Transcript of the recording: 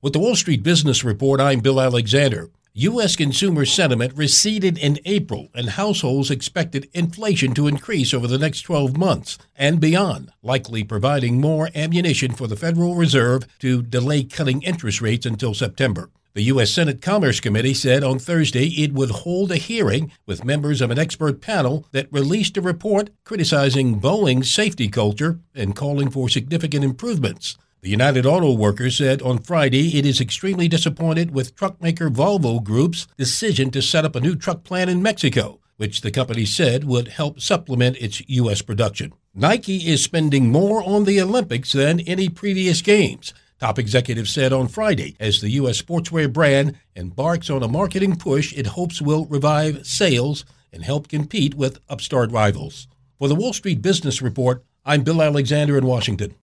With the Wall Street Business Report, I'm Bill Alexander. U.S. consumer sentiment receded in April, and households expected inflation to increase over the next 12 months and beyond, likely providing more ammunition for the Federal Reserve to delay cutting interest rates until September. The U.S. Senate Commerce Committee said on Thursday it would hold a hearing with members of an expert panel that released a report criticizing Boeing's safety culture and calling for significant improvements. The United Auto Workers said on Friday it is extremely disappointed with truckmaker Volvo Group's decision to set up a new truck plant in Mexico, which the company said would help supplement its U.S. production. Nike is spending more on the Olympics than any previous games, top executives said on Friday, as the U.S. sportswear brand embarks on a marketing push it hopes will revive sales and help compete with upstart rivals. For the Wall Street Business Report, I'm Bill Alexander in Washington.